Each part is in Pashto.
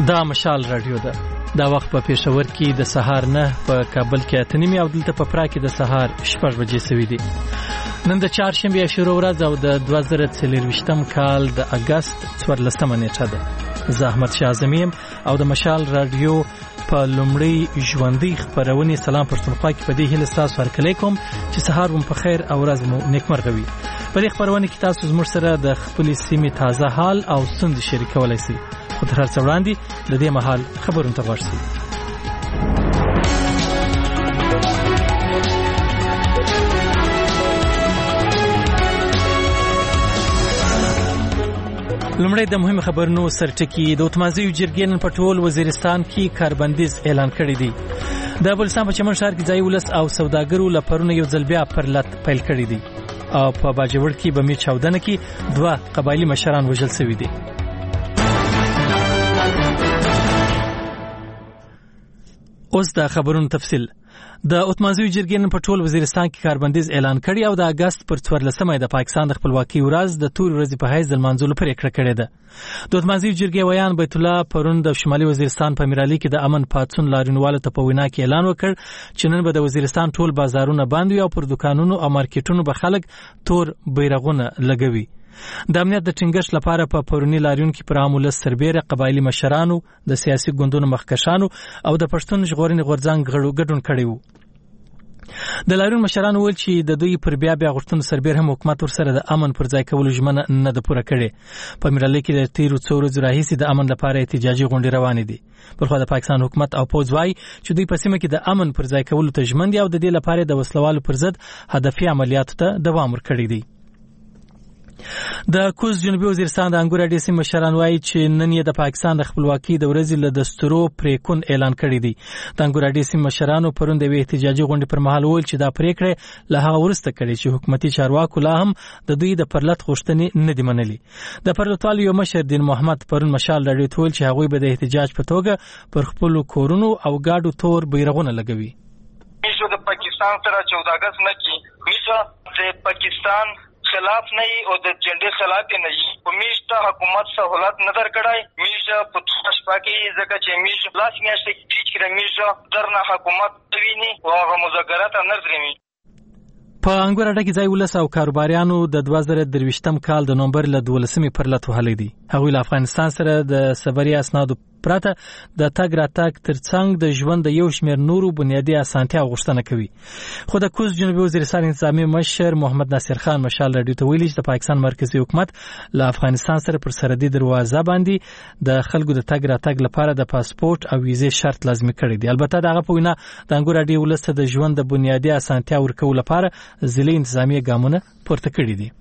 دا مشال رادیو ده. دا وخت په پېښور کې د سهار 9 په کابل کې 8:30 او دلته په پرا کې د سهار 6 بجې سوي دي. نن د چهارشنبه شروع ورځ او د 2023م کال د اگست 14 نیټه ده. زه احمد شاه اعظمیم او د مشال رادیو په لومړی ژوندۍ خبرونه سلام پښتونخوا کې په دې هیله تاسو هرکلی کوم چې سهار مو په خیر او ورځ مو نیکمرغه وي. په دې خبرونه کې تاسو زموږ سره د خپل سیمې تازه حال او ستونزې شریکولای شئ. خو تر هر څه وړاندې د دې مهال خبرونه ته ورسئ. لومړی د مهمو خبرونو سرټکی. د اتمازیو جرګې نن په ټول وزیرستان کې کاربندیز اعلان کړی دی. د بلوچستان په چمن ښار کې ځای ولس او سوداګرو لپاره یو ځل بیا پرلط پیل کړی دی او په باجوړ کې به می چاودنه کې 2 قبایلی مشران وژل شوي دي. اوس د خبرونو تفصیل. د اتمازیو جرګې نن په ټول وزیرستان کې کاربندیز اعلان کړی او د اگست پر 14مه د پاکستان د خپلواکۍ ورځ د تور ورځې په حیث د لمانځلو پریکړه کړې ده. د اتمازیو جرګې ویان بیت الله پرون د شمالي وزیرستان په میرالي کې د امن پاتون لاریونوالو ته په وینا کې اعلان وکړ چې نن به د وزیرستان ټول بازارونه بند وي او پر دکانونو او مارکیټونو به خلک تور بیرغونه لګوي. د امنیت د ټینګښت لپاره په پرونی لاریون کې پر عامه سربېره قبایلی مشرانو د سیاسي ګوندونو مخکښانو او د پښتون ژغورنې غورځنګ غړو ګډون کړی وو. د لاریون مشرانو ویل چې د دوی پر بیا غوښتنو سربېره هم حکومت ورسره د امن پر ځای کولو ژمنه نه ده پوره کړې. په میرالي کې د تیرو څو ورځو راهیسې د امن لپاره احتجاجي غونډې روانې دي. پرخوا د پاکستان حکومت او پوځ وايي چې دوی په سیمه کې د امن پر ځای کولو ته ژمن دي او د دې لپاره د وسلوالو پر ضد هدفي عملیاتو ته دوام ورکړی دی. د کوز جنوبي وزیرستان د انګور اډې سیمې مشران وایي چې نن یې د پاکستان د خپلواکۍ د ورځې له دستورو پریکون اعلان کړی دی. د انګور اډې سیمې مشرانو پرون د احتجاجي غونډې پر مهال وویل چې دا پریکړه له هغه وروسته کړې چې حکومتي چارواکو لا هم د دوی د پرلط غوښتنې نه دي منلي. د پرلطوالو یو مشر دین محمد پرون مشال راډیو ته ویل چې هغوی به د احتجاج په توګه پر خپلو کورونو او ګاډو تور بیرغونه لګوي. میشه د پاکستان سره 14 اگست نه کی میشه د پاکستان خلاف نه او د جنډې خلاف نه په میشته حکومت سہولت نظر کړای میشه په تاسو کې ځکه چې میشه لاس میاشته چې میشه درنه حکومت ویني او هغه مذاکرات نظرمي. په انګور اډه کې ځای ولس او کاروباریانو د 2023م کال د نومبر له 12مې پرلط وهلې دي. هغوی له افغانستان سره د سفري اسنادو پرته د تګ راتګ ترڅنګ د ژوند د یو شمېر نورو بنیادي اسانتیا غوښتنه کوي. خو د کوز جنوبي وزیرستان انتظامی مشر محمد ناصر خان مشال راډیو ته ویلي چې د پاکستان مرکزی حکومت له افغانستان سره پر سرحدي دروازه باندې د خلکو د تګ راتګ لپاره د پاسپورت او ویزې شرط لازمي کړی دی. البته دغه په وینا د انګور اډې ولسته د ژوند د بنیادي اسانتیا ورکولو لپاره ځلې انتظامی ګامونه پورته کړي دي.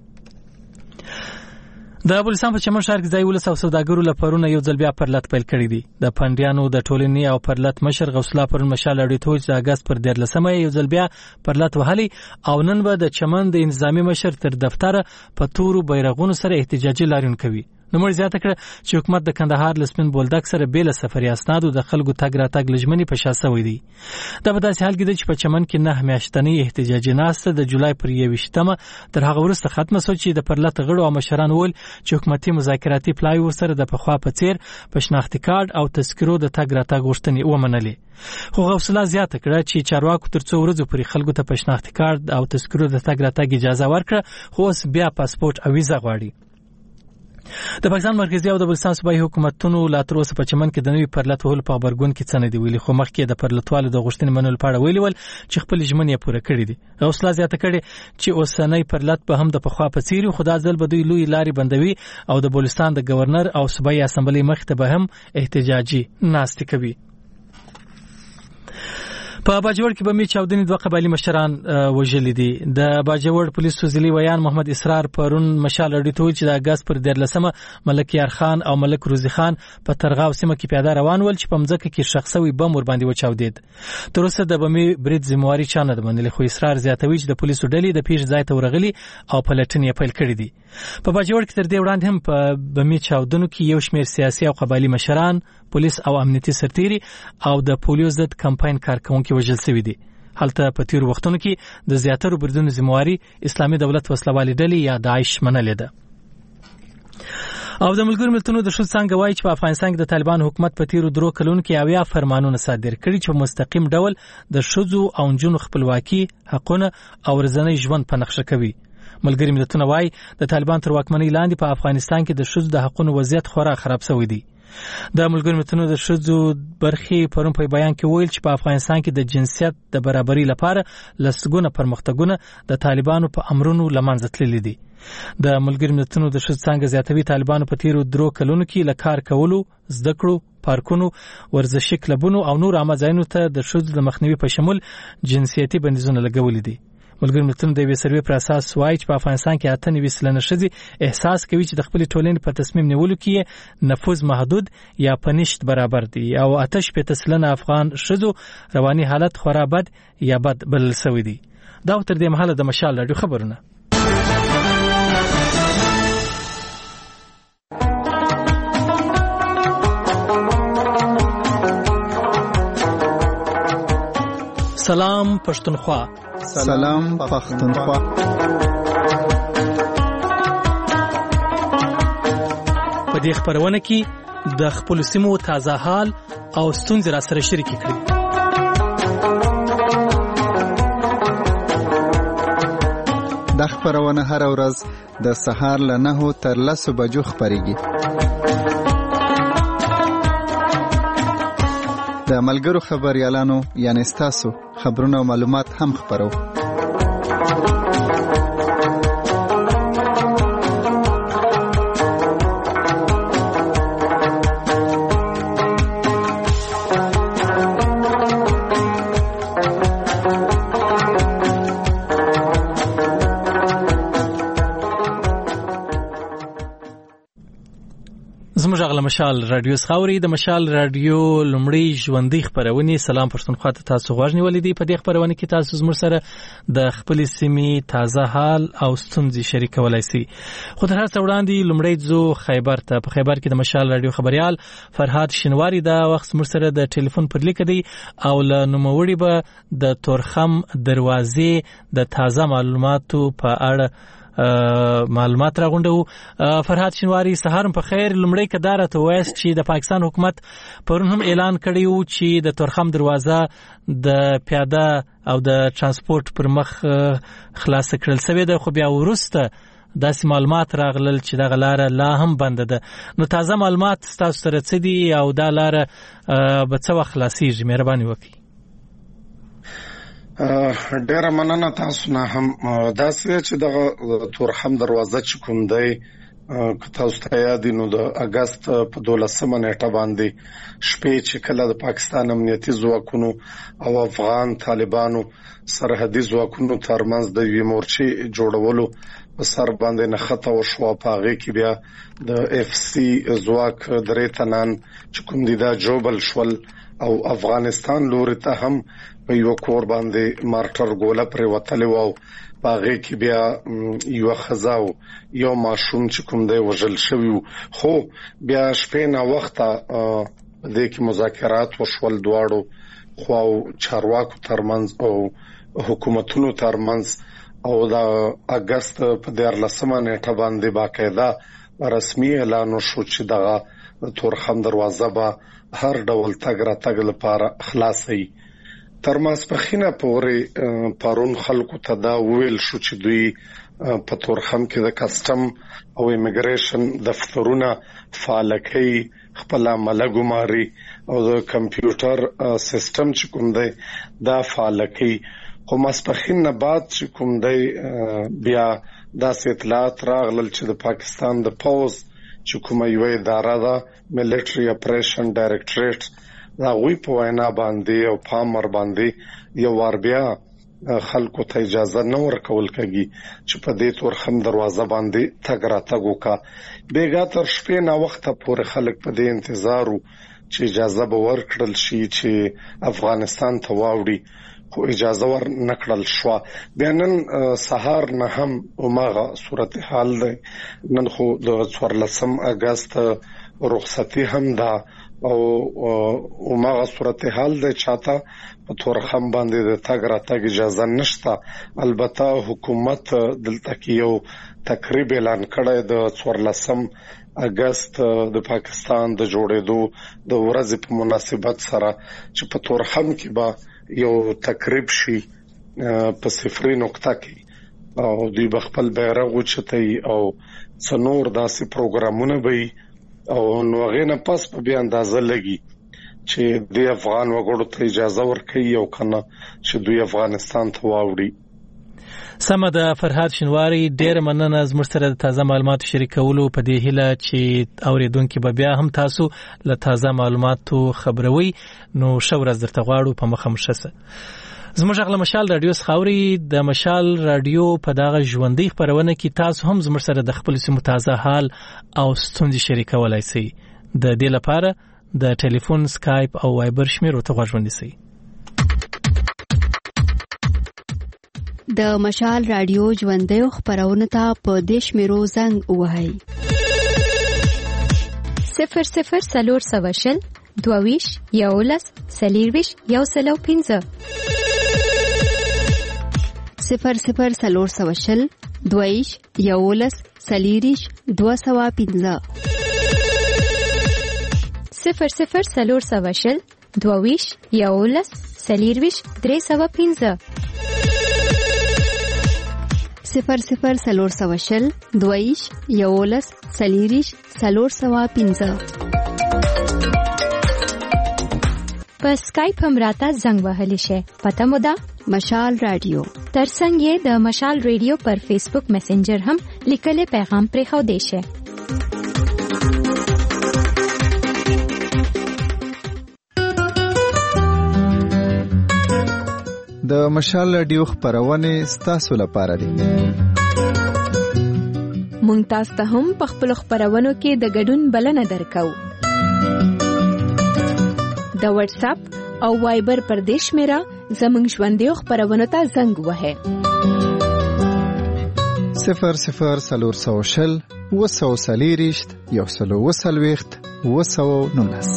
د بلوچستان په چمن ښار کې ځای ولس او سوداګرو لپاره یو ځل بیا پرلط پیل کړی دی. د پنډیانو د ټولنې او پرلط مشر غوث الله پرون مشال راډیو ته ویل چې د اگست پر 13مه یو ځل بیا پرلط وهلی او نن به د چمن د انتظامی مشر تر دفتر په تورو بیرغونو سره احتجاجي لاریون کوي. نوموړي زیاته کړه چې حکومت د کندهار لسپین بولدک سره بیل سفري اسنادو د خلکو تګ راتګ لجمنې په شا سوی دی. دا په داسې حال کې دی چې په چمن کې 9 میاشتنۍ احتجاجي ناسته د جولای پر 21مه تر هغه وروسته ختمه شوه چې د پرلط غړو او مشران وویل چې حکومتي مذاکراتي پلای ورسره د پخوا په څیر په شناختي کارت او تذکرو د تګ راتګ غوښتنې ومنلې. خو غوث الله زیاته کړه چې چارواکو تر څو ورځې پورې خلکو ته په شناختي کارت او تذکرو د تګ راتګ اجازه ورکړه خو اوس بیا پاسپورت او ویزه غواړي. د پاکستان مرکزی او د بلوچستان صوبایي حکومتونو لا تر اوسه په چمن کې د نوي پرلط وهلو په خبرګون کې څه نه دی ویلي، خو مخکې د پرلطوالو د غوښتنې منلو په اړه ویلي ول چې خپل ژمنې پوره کړې دي. غوث الله زیاته کړې چې اوسنۍ پرلط به هم د پخوا په څیر خو دا ځل به دوی لوی لارې بندوي او د بلوچستان د گورنر او صوبایي اسمبلی مخ ته به هم احتجاجي ناستې کوي. په باجوړ کې به می چاودنې 2 قبایلی مشران وژلي دي. د باجوړ پولیسو ځلي ویان محمد اسرار پرون مشال راډیو ته چې د اگست پر 13مه ملک یار خان او ملک روزي خان په ترغاو سیمه کې پیاده روان ول چې په مځکه کې شخصوي بم ور باندې وچاودید. تر اوسه د بمي برید ذمہواری چا نه منلې، خو اسرار زیاتوي چې د پولیسو ډلې د پیښ ځای ته ورغلي او پلټنې پیل کړې دي. په باجوړ کې تر دې وړاندې هم په بمي چاودنو کې یو شمېر سیاسي او قبایلی مشران، پولیس او امنیتي سرتیري او د پولیو ضد کمپاین کارکونکي وژل شوي دي. هلته په تیر وختونو کې د زیاترو بریدونو ذمہواری اسلامي دولت وسلوالې ډلې یا داعش منلې ده. او د ملګرو ملتونو د ښځو څانګه وایي چې په افغانستان کې د طالبان حکومت په تیرو 3 کلونو کې 80 فرمانونه صادر کړي چې په مستقیم ډول د ښځو او نجونو خپلواکي، حقونه او ورځنی ژوند په نقشه کوي. ملګري ملتونه وایي د طالبان تر واکمنۍ لاندې په افغانستان کې د ښځو د حقونو وضعیت خورا خراب شوی دی. د ملګرو ملتونو د ښځو برخې پرون په بیان کې ویل چې په افغانستان کې د جنسیت د برابرۍ لپاره لسګونه پرمختګونه د طالبانو په امرونو لمنځه تللي دي. د ملګرو ملتونو د ښځو څانګه زیاتوي طالبانو په تیرو 3 کلونو کې له کار کولو، زده کړو، پارکونو، ورزشي کلبونو او نور عامه ځایونو ته د ښځو د مخنیوي په شمول جنسیتي بندیزونه لګولي دي. ملګرو ملتونو د یوې سروې پر اساس وایي چې په افغانستان کې 98 سلنه ښځې احساس کوي چې د خپل ټولنې په تصمیم نیولو کې نفوذ محدود یا پنشت برابر دي او 8 سلنه افغان ښځو رواني حالت خورا بد یا بد بلل شوی دي. دا تر دې مهاله د مشال رادیو خبرونه. سلام پښتونخوا. سلام پښتونخوا. په دې خبرونه کې د خپل سیمو تازه حال او ستونزې را سره شریک کړي. د خبرونه هر ورځ د سهار له 9 تر 10 بجو خبريږي. د ملګرو خبريالانو یعنی تاسو خبرونه او معلومات هم خبرو. زموږ غل مشال رادیو خاوري د مشال رادیو لمړی ژوندۍ خبرونه. سلام پښتونخوا ته تاسو غوښنی ولیدي. په دې خبرونه کې تاسو زموږ سره د خپل سیمې تازه حال او ستونزې شریکولای شئ. خو تر هر څه وړاندې لمړی ځو خیبر ته. په خیبر کې د مشال رادیو خبريال فرهاد شینواری دا وخت زموږ سره د ټلیفون پر لیک دی او له نوموړي به د تورخم دروازې د تازه معلوماتو په اړه معلومات راغونډو. فرهاد شینواری سهارم په خیر. لمړی کدار ته وایس چې د پاکستان حکومت پرون هم اعلان کړی و چې د تورخم دروازه د پیاده او د ترانسپورت پر مخ خلاص کړل شوی ده، خو بیا ورسته داسې معلومات راغلل چې دا لاره لا هم بنده ده. نو تازه معلومات تاسو سره څه دي او دا لاره به څه وخت خلاصيږي؟ مهرباني وکړئ. ډیر مننه تاسو نه هم داسې چې د تورخم دروازه چې کوم دی که تاسو ته یاد نو د اگست په 12 نیټه باندې شپې چې کله د پاکستان امنیتي ځواکونو او افغان طالبانو سرحدي ځواکونو ترمنځ د یوې مورچې جوړولو په سر باندې نښته وشوه. په هغه کې بیا د اف سی ځواک درې تنان چې کوم دي دا جوبل شول او افغانستان لوري ته هم په یو کور باندې مارټر ګوله پر وتلې وو. په هغه کې بیا یو خزاو یو ماشوم چې کوم دی وژل شوی. خو بیا شپې نه وخت د کې مذاکرات وشول دواړو خواو چارواکو ترمنځ او حکومتونو ترمنځ او د اگست په 14 نیټه باندې باقاعده رسمي اعلان وشو چې دغه تورخم دروازه به هر ډول تګ را تګ لپاره خلاصي. تر ماسپخینه پورې پرون خلکو ته دا ویل شو چې دوی په تورخم کې د کسٹم او ایمیګریشن دفترونه فعال کړي، خپل عمله ګماري او د کمپیوټر سیستم چې کوم دی دا فعال کړي. خو ماسپخین نه بعد چې کوم دی بیا داسې اطلاعات راغلل چې د پاکستان د پوز چې کومه یو اداره ده ملټری اپریشن ډایریکټریټ دا غوی په وینا باندې او پامر باندې یو ور بیا خلکو ته اجازه نه ورکول کېږي چې په دې تورخم دروازه باندې تګ را تګ وکا. بیګا تر شپې نه وخت پورې خلک په دې انتظار چې اجازه به ورکړل شي چې افغانستان ته واوړي، خو اجازه ور نکړل شو. بیا نن سهار نه هم اومغه صورتحال دی. نن خو د 14 اگست رخصتي هم ده او اومغه صورتحال دی چاته په تورخم باندې د تګ را تګ اجازه نشته. البته حکومت دلته کې یو تقریبا اعلان کړی د 14 اگست د پاکستان د جوړېدو د ورځې په مناسبت سره چې په تورخم کې به یو تقریب شي په صفري نقطه کې او دوی خپل بیرغ اوچتي او څنور داسې پروګرامونه وي او نو غینه پس په بیا اندازه لګي چې د افغان وګړو ته اجازه ورکړي او کنه چې دوی افغانستان ته واوړي. سمه ده فرهاد شنواری، ډېر مننه زموږ سره د تازه معلوماتو شریکولو په دې هیله چې اوریدونکو به بیا هم تاسو له تازه معلوماتو خبروي. نو ښه ورځ درته غواړو، په مخه مو ښه. زموږ غل مشال رادیو خاوري د مشال رادیو په دغه ژوندۍ خبرونه کې تاسو هم زموږ سره د خپل سیمو تازه حال او ستونزې شریکولای شئ. د دې لپاره د ټلیفون، سکایپ او وایبر شمیرو ته غوږ ونیسئ. د مشال رادیو ژوندۍ خبرونه ته په دې شمیرو زنګ ووهئ: 00 22 11 40 105 00 420 22 11 40 205 00 420 22 11 40 305 00 420 22 11 40 305. په سکایپ هم راته زنګ وهلی شي. پته مو ده مشال رادیو. ترڅنګ یې د مشال رادیو پر فیسبوک میسنجر هم لیکلي پیغام پرېښودی شي. د مشال رادیو خبرونه ستاسو لپاره دي. مونږ تاسو ته هم په خپل خبرونو کې د ګډون بلنه درکو. د واتس اپ او وایبر پر دیش میرا زمونږ ژوندۍ خبرونه ته زنګ وهه. 00 420 140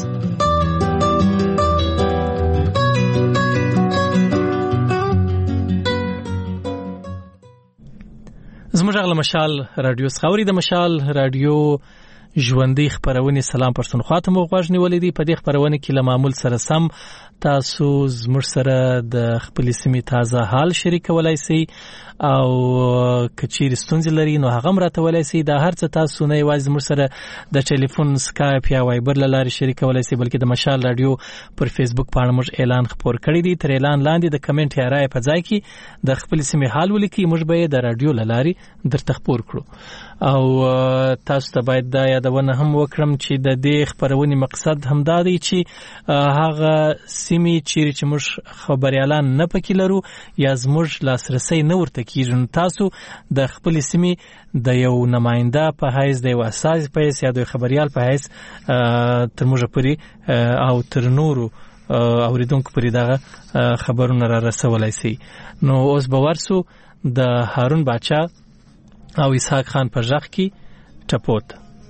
زموږ غل مشال رادیو خاوري د مشال رادیو ژوندۍ خبرونه سلام پښتونخوا ته مو غوښ نیولې دي. په دې خبرونه کې له معمول سره سم تاسو زموږ سره د خپل سیمې تازه حال شریکولای شئ او کچیر ستونزې لري نو هغه مراتولای شئ. دا هر څه تاسو نه یوازې زموږ سره د ټلیفون، سکایپ یا وایبر لارې شریکولای شئ بلکې د مشال رادیو پر فیسبوک باندې موږ اعلان خبر کړی دی. تر اعلان لاندې د کمنټ یا رائے په ځای کې د خپل سیمې حال ولیکئ، موږ به د رادیو لارې درته خبر کړو. او تاسو ته باید دا یادونه هم وکړم چې د دې خبرونې مقصد هم دا دی چې هغه سیمې چې موږ خبريالان نه پکې لرو یا زموږ لاسرسي نه ورته کیږي، تاسو د خپل سیمې د یو نماینده په حیث، د یو اساس په حیث یا د خبريال په حیث تر موږ پورې او تر نورو اوریدونکو پورې دغه خبرونه را رسولای شي. نو اوس به ورسو د هارون باچا او اسحاق خان پر ژغ کې ټپوت.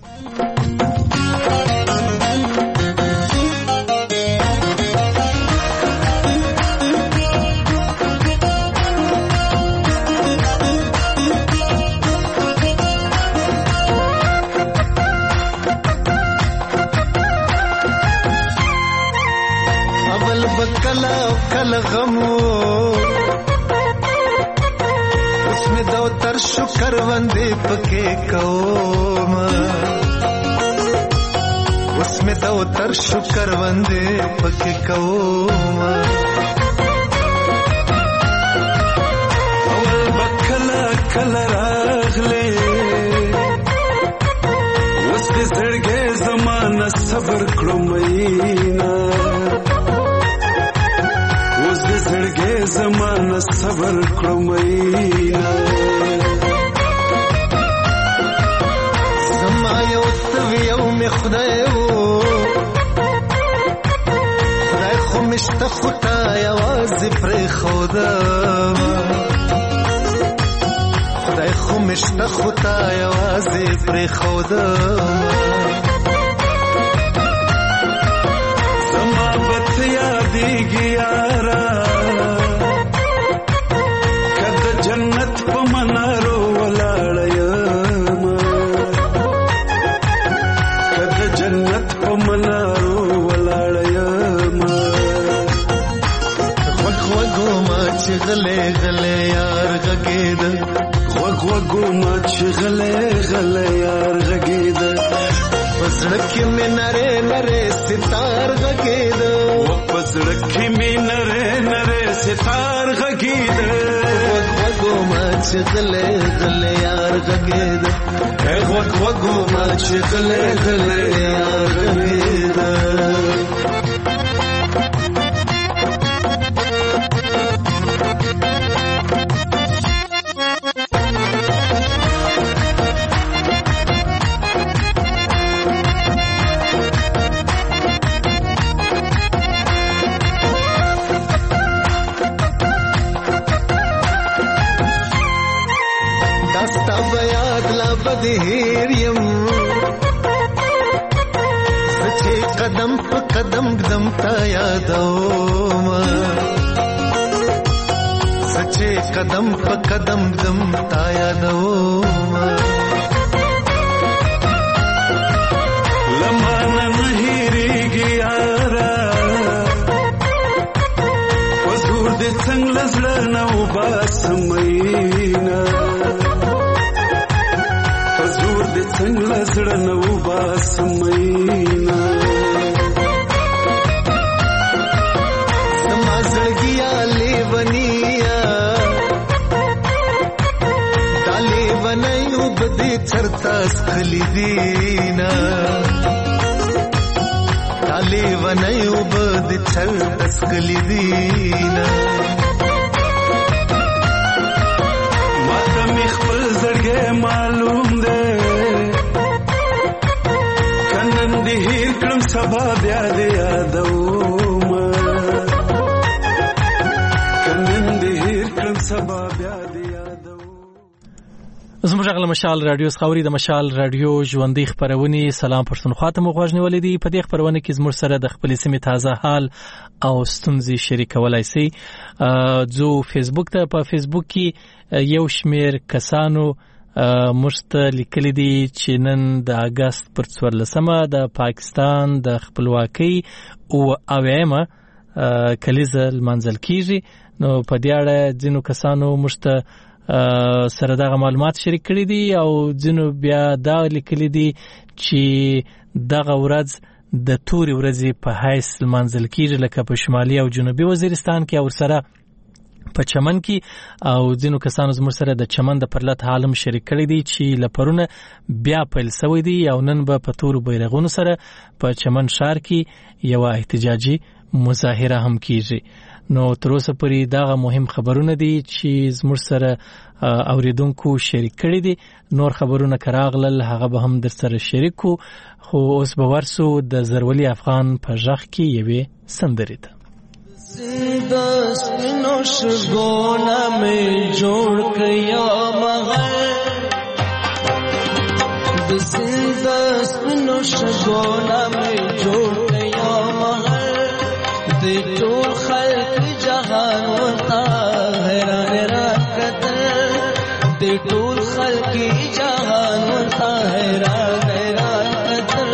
اول بکلا کل غمو उसमें दो तर शुक्र वंदे पके कौमा, उसमें दो तर शुक्र वंदे पके कौमा. अवल बखला कला रागले उसके जड़गे ज़माना सबर करो महीना, उसके जड़गे ज़माना सबर करो महीना. समायो तवियो में खुदायो खुदाय खुमिश्त खुदाय आवाज़ पर खुदा, खुदाय खुमिश्त खुदाय आवाज़ पर खुदा. समाबत यादी गियारा जन्नत पमनारो वलाड़यमा, غوغو ما چې غلې غلې یار غږېد غوغو ما چې غلې غلې یار غږېد پسړک کې مې نره نره ستار غږېد پسړک کې مې نره نره ستار غږېد غوغو ما چې غلې غلې یار غږېد غوغو ما چې غلې غلې یار غږېد هیریم سچې قدم په قدم قدم تا یادوم سچې قدم په قدم قدم تا یادوم لمانه هیریږي یارا وزور دې څنګه زړه نو باسمینا څنګه زړه نو باسمینا سما زړګیا لیونیا دالې ونایو بده چرتا سخلی دینا دالې ونایو بده چرتا سخلی دینا ماته می خپل زړګې معلوم ده هیر کړم سبا بیا دې یادوم کنن دې هیر کړم سبا بیا دې یادوم زموږ غل مشال رادیو خوري د مشال رادیو ژوندۍ خبرونه سلام پښتونخوا ته مغوښ نیولې دي په دې خبرونه کې زموږ سره د خپل سیمې تازه حال او ستونزې شریکولای شي جو فیسبوک ته په فیسبوک کې یو شمیر کسانو مرسته لیکلي دي چې نن د اگست پر 14مه د پاکستان د خپلواکۍ او اویمه کلیزه لمانځل کیږي نو په دې اړه ځینو کسانو مرسته سره دغه معلومات شریک کړي دي او ځینو بیا دا لیکلي دي چې دغه ورځ د توري ورځې په حیث لمانځل کیږي لکه په شمالي او جنوبي وزیرستان کې او سره په چمن کې او ځینو کسانو زموږ سره د چمن د پرلط حالم شریک کړي دي چې لپرونه بیا پیل شوی دي او نن به په تورو بیرغونو سره په چمن ښار کې یو احتجاجي مظاهره هم کیږي نو تر اوسه پورې دغه مهم خبرونه دي چې زموږ سره اوریدونکو شریک کړي دي نور خبرونه کراغلل هغه به هم در سره شریکو خو اوس به ورسو د زرولي افغان په ژغ کې یوې سندرې ته زندہ سپینو شگونا میں جوڑ کیا مغل زندہ سپینو شگونا میں جوڑ کیا مغل دے ٹول خلق جہان ہوتا حیران راکتر دے ٹول خلق جہان ہوتا حیران راکتر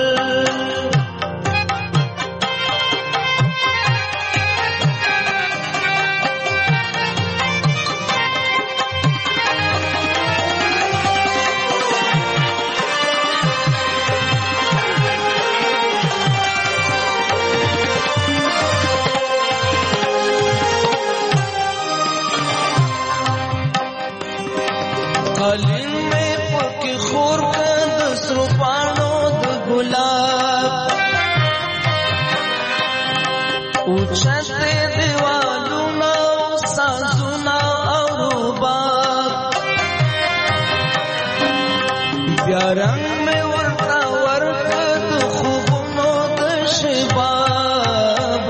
اوچھتے دیوالونا سازونا اور روباب بیا رنگ میں ورطا ورکد خوبنو دشباب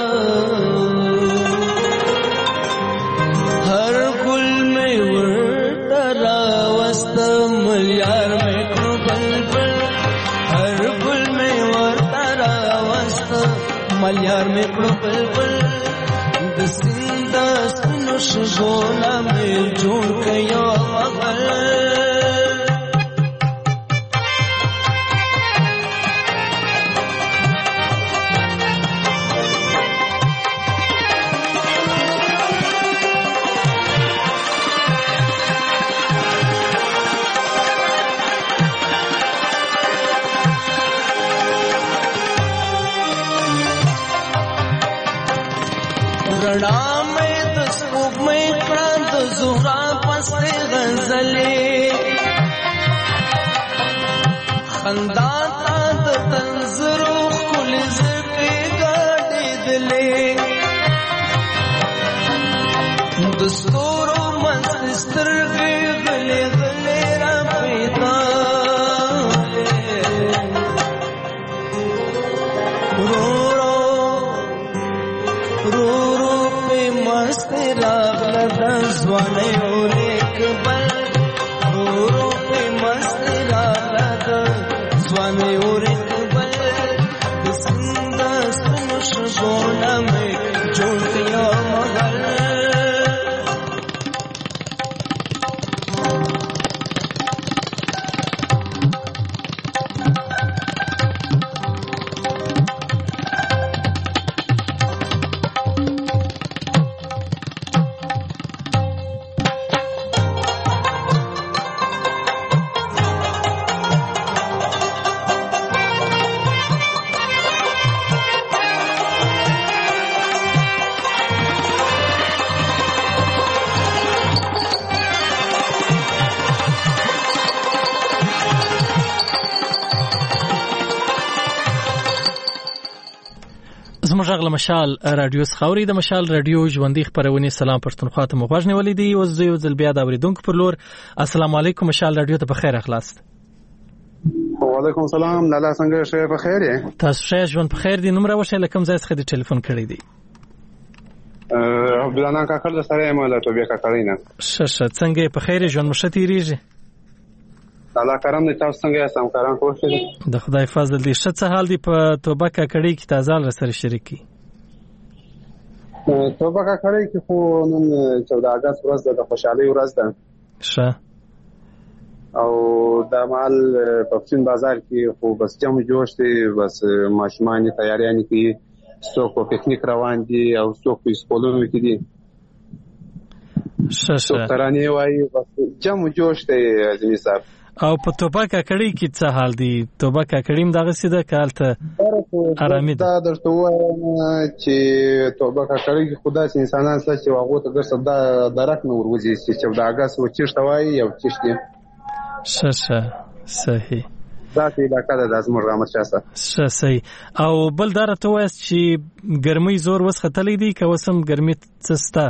ہر گل میں ورطا راوست ملیار میں کنو بلبل ہر گل میں ورطا راوست ملیار میں کڑو بلبل دسندہ سنو شگونا میں جوڑ کیا مغل خندا تا د تنظرو کل زلفی گاڑی دلے دستورو مسترگی غلی غلی را پیدا رو رو پی مست راغل دا زوانے اور ایک بل رو پی مست راغل دا زوانے اور ایک بل سندہ سنش زونا میں جوڑیا مغل زموږ غږ له مشال رادیو څخه اوري. د مشال رادیو ژوندۍ خپرونې سلام پښتونخوا ته مو غوږ نیولې دي. اوس زه یو ځل بیا د اورېدونکو پر لور السلام علیکم. مشال رادیو ته په خیر اخلاست. وعلیکم السلام. لاله څنګه شه په خیر یې؟ تاسو ښه ژوند په خیر دي؟ نوم راوښیه له کوم ځای څخه دې ټلیفون کړی دی؟ عبدالله کاکړ د سره یم له توبې کاکړی نه. ښه څنګه یې په خیر یې؟ ژوند مو ښه تېرېږي؟ الله کرم دی. تاسو څنګه یاست؟ همکاران ټول ښه دي؟ د خدای فضل دی. ښه څه حال دی په توبه کاکړۍ کې؟ تازه حال راسره شریک کړي. توبه کاکړۍ کې خو نن 14 اگست ورځ ده، د خوشحالۍ ورځ ده. ښه. او د مال په پښین بازار کې خو بس جمع جوش دی، بس ماشومان تیاریانې کوي، څوک په پکنیک روان دي او څوک په سکولونو کې دي. ښه څوک ترانې وایي، بس جمع جوش دی اعظمي صاحب. او په توبه کاکړۍ کې څه حال دی؟ توبه کاکړۍ هم دغسې ده که هلته ارامي ده؟ دا درته ووایم چې توبه کاکړۍ کې خو داسې انسانان شته چې هغو ته ګرځه درک نه ورغځي چې 14 اګست و چېرته وایي او چېرته. ښه صحیح. داسې علاقه ده دا زموږ احمدشاه صاحب. ښه صحیح. او بل دا راته ووایاست چې ګرمۍ زور وسختلی دی که اوس هم ګرمي څه شته؟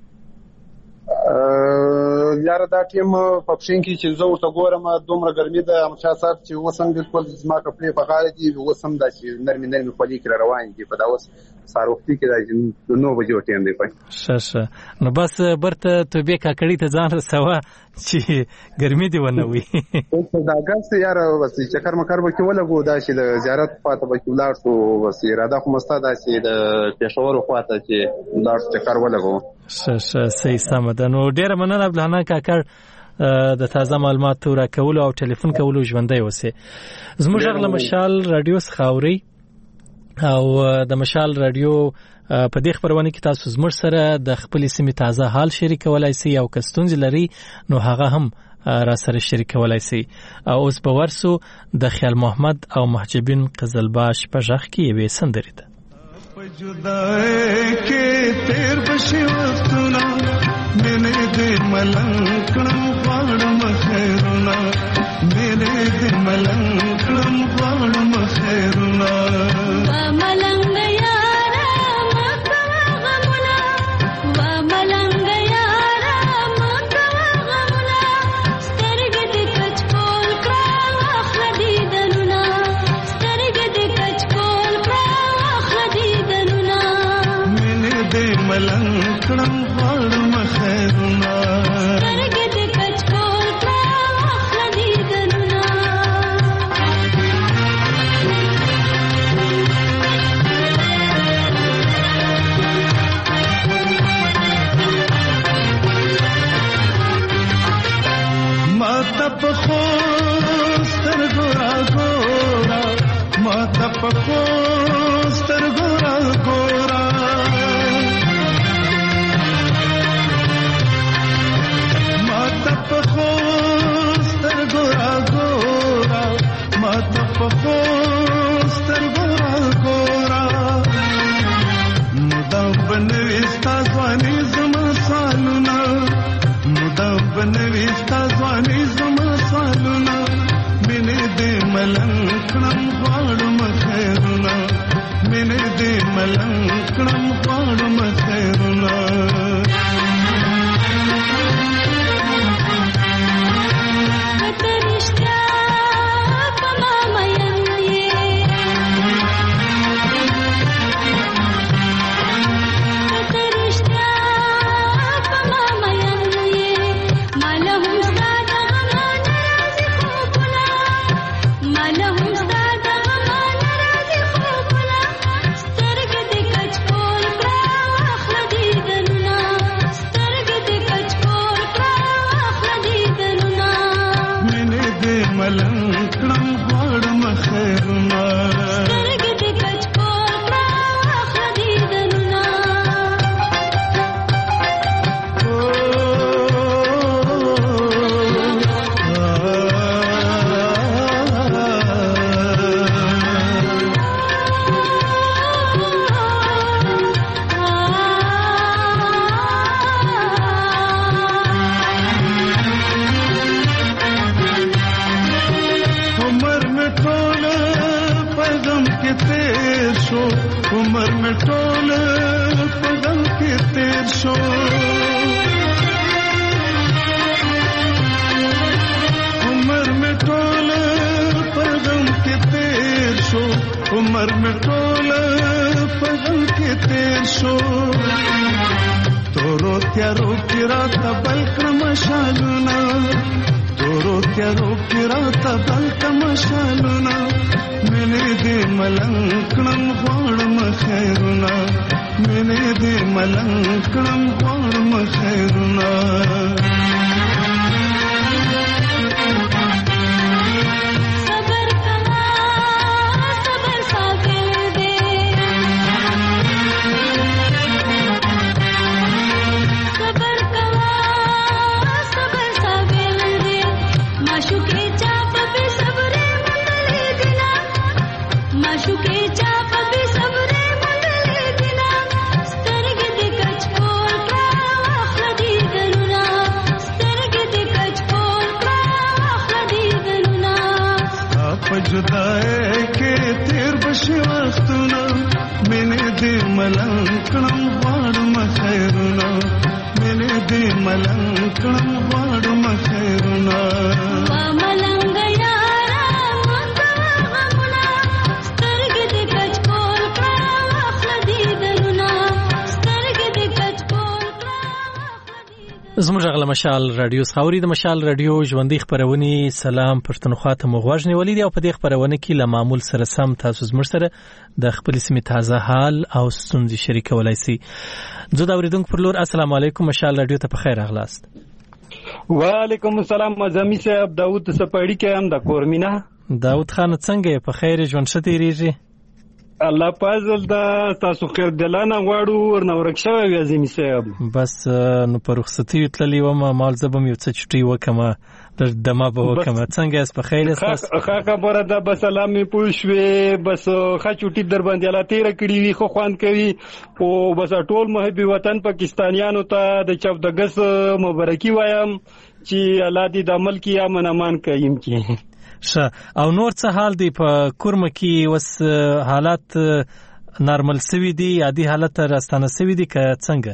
یاره دا ټیم په پښین کې چې زه ورته ګورم دومره ګرمي ده احمدشاه صاحب چې اوس هم بالکل زما کپړې په غاړه دي، اوس هم داسې نرمې خولې کې را روان دي. په دا اوس سهار وختي کې دا 9 بجې ټیم دی. ښه نو بس برته توبې کاکړۍ ته ځان رسوه چې ګرمي دې ونه وي. د اګست یاره بس چکر مکر به کې ولګو، داسې د زیارت خواته به کې ولاړ شو. بس اراده خو مسته داسې د پېښور خواته چې ولاړ شو چکر ولګو. ښه صحیح سمه ده. نو ډېره مننه عبدالحنان کاکړ د تازه معلوماتو راکولو او ټلیفون کولو ژوندی اوسې. زموږ غږ له مشال رادیو څخه اورئ او د مشال رادیو په دې خبرونه کې تاسو زموږ سره د خپل سیمې تازه حال شریکولای شئ او که ستونزې لري نو هغه هم را سره شریکولای شئ. اوس به ورسو د خیال محمد او محجبین قزلباش په غږ کې یوې سندرې ده. جدائے کے تیر بشی وقتنا میرے دل ملنکڑم پاڑم خیرنا، میرے دل ملنکڑم پاڑم خیرنا. ملنگ یارا مکوا غمنا، ملنگ یارا مکوا غمنا، سترګ دې کچ کول کړه اخلدي دلنا، سترګ دې کچ کول کړه اخلدي دلنا. میرے دل ملنکڑم پاڑم خیرنا، سترګ دې کچ کول کړه اخلدي دلنا. ماتا پخو سترګو را ګورا، ماتا پخو سترګو را ګورا، ماتا پخو سترګو را ګورا، ماتا پخو سترګو را ګورا. مدام بنوي ستا ځواني زما سالونه، مدام بنوي ستا ځواني زما سالونه، مینې دې ملنګ کړم غواړم خیرونه مینې دې ملنګ کړم غواړم خیرونه عمر میں ټول پغم کې تیر شو تورو تیارو کې راته بل کړم شالونه تورو تیارو کې راته بل کړم شالونه مینې دې ملنګ کړم غواړم خیرونه مینې دې ملنګ کړم غواړم خیرونه جدای کې تیر بشي وختونه مینې دې ملنګ کړم غواړم خیرونه مینې دې ملنګ کړم غواړم خیرونه ملنګ یارا مونږه غمونه سترګې دې کچ کول کړه خپل دې دلونه سترګې دې کچ کول کړه زموږ غل مشال رادیو خاوري د مشال رادیو ژوندۍ خبرونه سلام پښتونخوا ته مغواړ نیولې دی او په دې خبرونه کې له معمول سره سم تاسو زموږ سره د خپل سیمې تازه حال او ستونزې شریکولای شئ زه دا اوریدونکو پر لور السلام علیکم مشال رادیو ته په خیر راغلاست وعلیکم السلام مزمی صاحب داوود سپاړی کې هم د کورمینا داوود خان څنګه په خیر ژوند شته ریږي الله پازل دا تاسو خیر دلانه غواړو ورنه ورکښه ویازمی صاحب بس نو پر رخصتي تللی و ما مال زبم یو څه چټي وکمه د دمه به وکمه څنګه اس په خیر است خبره ده بس سلامي پوښوي بس خا چټي در باندې الله تیر کړی وي خو خوان کوي او بس ټول محبي وطن پاکستانیانو ته د 14 اگست مبارکي وایم چې الله دې د عمل کې امن امان قائم کړي او نور څه حال دی په کورم کې وس حالات نارمل سوي دي عادي حالت راستانه سوي دي که څنګه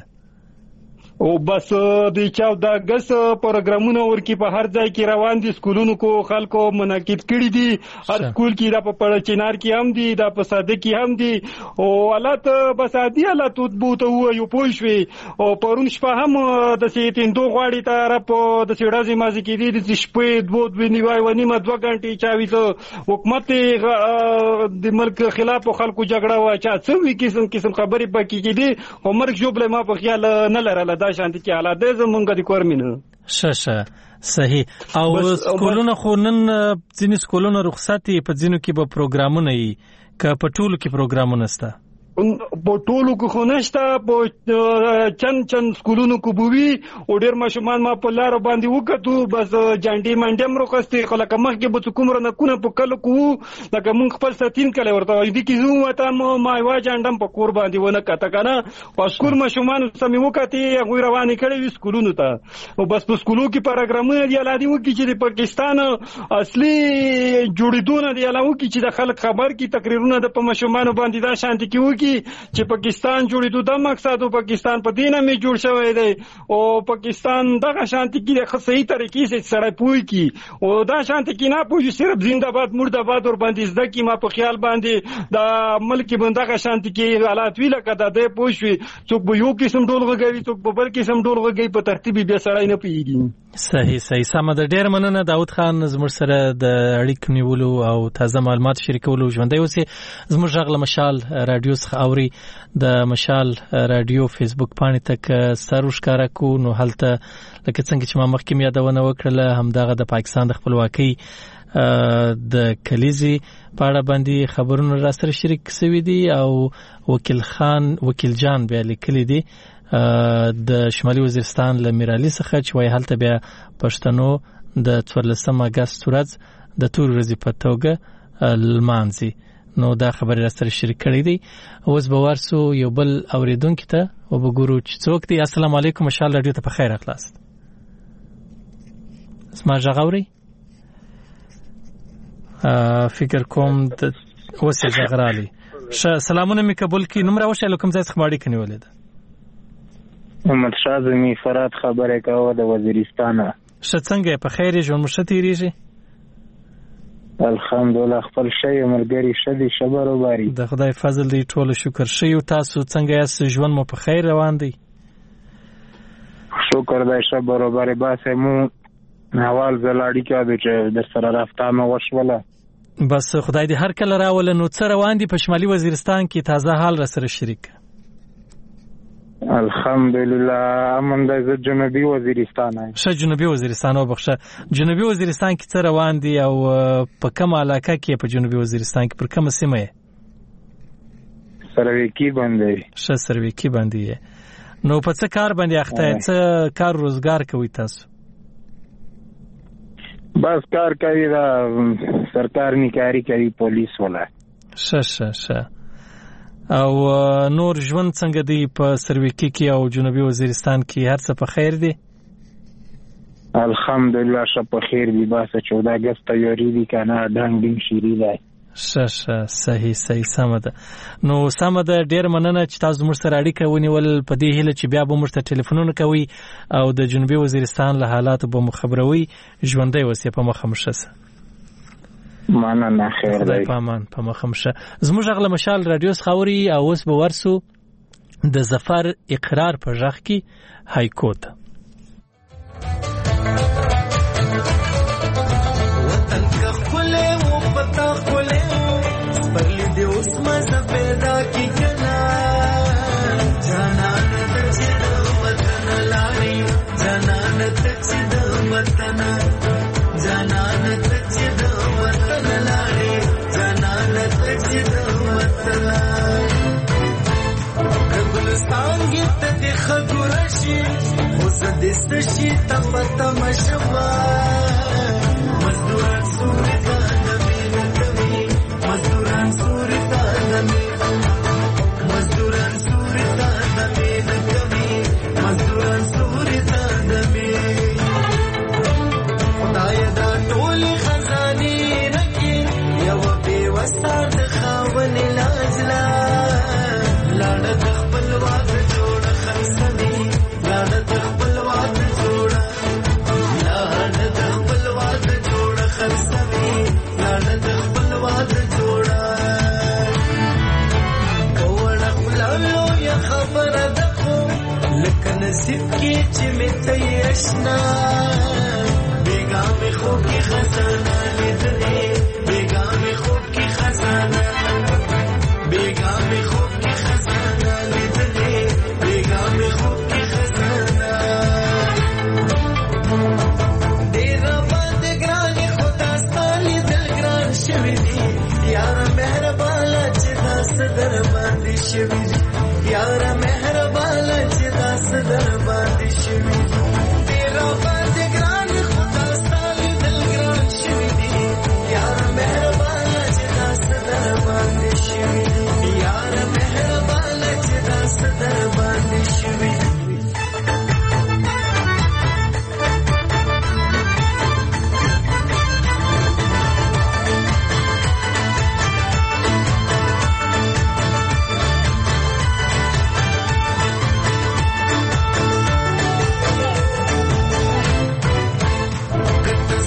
او بس د 14 اگست پروګرامونه ورکی په هر ځای کې روان دي سکولونو کو خلکو منعقد کړي دي هر سکول کې دا په پړچینار کې هم دي دا په ساده کې هم دي او حالات بس عادي حالات بوته یو پوښوي او پرون شپه هم د سیتیندو غواړي تر په د سیړازي مازی کې دي د شپې 2 نیوای و نیمه 2 غنټې چاوي ته حکومت د ملک خلاف خلکو جګړه وا چا څو قسم خبرې پکې کې دي او مرګ جوړه ما په خیال نه لرله شانتي کې حالات دې زمونږ د کورمینه شه صحیح او سکولونه خو نن ځینې سکولونه رخصتي په ځینو کې به پروګرامونه یي که په ټولو کې پروګرامونه سته په ټولو کې خو نشته، په چند سکولونو کې بوي او ډېر ماشومان ما په لار باندې وکړو، بس جانډي منډم روخستي خلک مخکې به کومره نه کونه په کلو کو لکه مونږ خپل ساتین کله ورته دي کې زو وته ما وا جانډم په کور باندې ونه کته کنه په سکول ماشومان سمې وکړي هغه روانې کړي وي سکولونو ته، او بس په سکولو کې پروګرامونه دی لادي وکړي چې د پاکستان اصلي جوړیدونه دی علاوه کې چې د خلک خبر کی تقریرونه د په ماشومان باندې دا شانتي کې وکړي چې پاکستان جوړیدو د مقصد او پاکستان په دینه می جوړ شوی دی او پاکستان دغه شانتي کې د صحیح طریقې سره سره پوي کی او دا شانتي کې نه پوي صرف زنده‌باد مرده‌باد ور باندې زده کی ما په خیال باندې د ملک بندغه شانتي کې حالات ویل کده د پوښوي څوک به یو قسم ډول غوي څوک به بل قسم ډول غوي په ترتیب به سړی نه پیږي. صحیح سم د ډیر مننه داود خان زموږ سره د اړیکو نیولو او تازه معلومات شریکولو ژوندۍ اوسئ. زموږ غږ له مشال رادیو څخه اوري د مشال رادیو فیسبوک باندې تک سروش کار کو نو هلته لکه څنګه چې ما مخکې یادونه وکړه همدغه د پاکستان د خپلواکۍ د کلیزي پاړه باندې خبرونه را سره شریک شوي دي او وکیل جان بیا لیکلي دي د شمالي وزیرستان له میرالي څخه چې وایي هلته بیا پښتنو د 14 اگست ورځ د تور ورځې په توګه لمانځي. نو دا خبر را سره شریک کړی دی. اوس به ورسو یو بل اوریدونکو ته او وګورو چې څوک دی. السلام علیکم مشال رادیو ته په خیر اخلاص. اسما جغوري فکر کوم د اوسه جغرالي سلامونه می قبول کی نمبر اوشه لکم ځای څخه باندې کني ولید محمد شازمی فرات خبره کاوه د وزیرستان. څنګه په خیر ژوند مشتی ریږي؟ الحمدلله خپل شی ملګری شدي شبر او باري د خدای فضل دی ټول شکر شي. او تاسو څنګه یاست؟ ژوند مو په خیر روان دی؟ شکر دی شبر او باري. باسه مو حوال زلاړی کاوه چې در سره رافتامه وشوله. بس خدای دې هر کله راول. نو څه روان دي په شمالي وزیرستان کې؟ تازه حال را سره شریک. الحمدلله امن د جنوبي وزیرستان. جنوبي وزیرستان او بخښه جنوبي وزیرستان کې څه روان دي او په کومه علاقه کې په جنوبي وزیرستان کې پر کومه سیمه یې؟ سرویکی باندې. سرویکی باندې. نو په څه کار باندې اخته یې؟ څه کار روزګار کوي تاسو؟ بس کار کوي دا سرکار نیکاری کوي پولیس ولا. شه او نور ژوند څنګه دی په سرویکی کې او جنوبي وزیرستان کې؟ هر څه په خیر دی؟ الحمدلله شپ په خیر دی. باسه 14 اگست یوري دی کنه ډنګ شيري دی. شه صحیح سم ده. نو سم ده ډیر مننه چې تاسو موږ سره اړیکه ونیول. په دې هیله چې بیا به موږ ته ټلیفونونه کوي او د جنوبي وزیرستان له حالاتو به مخبروي. ژوندۍ اوسئ په مخه مشه. مننه خیر دی. په امان په مخه مشه. زموږ غږ له مشال رادیو څخه اوري او اوس به ورسو د ظفر اقرار په ژغ کې هایکوت. وطن کا خله و پتا خله پرلی دې اوس مزه پیدا کی کنا جانان ته چې د وطن لاري جانان ته چې د وطن جانان ته چې د وطن لاري جانان ته چې د وطن ګلستان کې ته خګورشي اوس دې ستشي ته پتا مشوا مزدوران سوري सिक्के चिमते यशना बेगा में खो की खजाना लिदने बेगा में खो की खजाना बेगा में खो की खजाना लिदने बेगा में खो की खजाना तेरा बात ग्रान खुदा साली दिल ग्रान शिवदी यार मेहरबान चदा सदर बांध शिव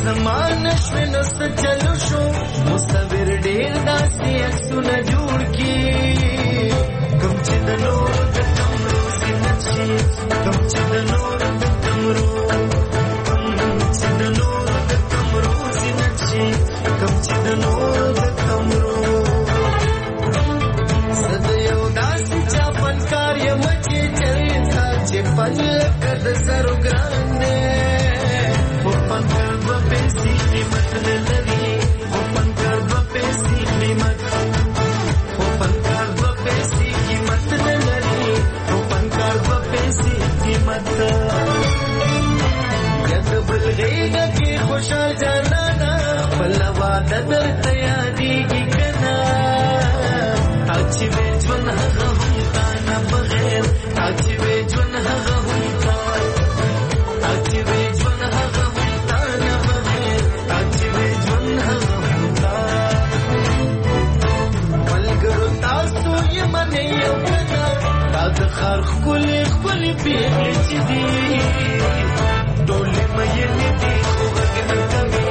زمانه شوې نو څه چلو شو مصور ډېر داسې عکسونه جوړ کړي کوم چې د نورو د کمرو زینت شي کوم چې د نورو د کمرو کم چې د نورو د کمرو زده یو داسې چا فنکار یم چې چلتا چې پن لکه د زرو ګران دی خو فنکار به پیسې قیمت نه لري خو فنکار به پیسې قیمت خو فنکار به پیسې قیمت نه لري خو فنکار به پیسې قیمت یا د بل غېږه کې خوشحال جانانه پلوا د درته یادېږي که نه تا چې وې ژوند هغه هم تا نه بغیر تا چې وې ژوند هغه هم تا چې وې ژوند هغه هم تا نه بغیر تا چې وې ژوند هغه هم تا ملګرو تاسو یې منې یو که نه تا د ښار ښکلې ښکلې پېغلې چې دي ټولې مینې دي خو غږ نه کوي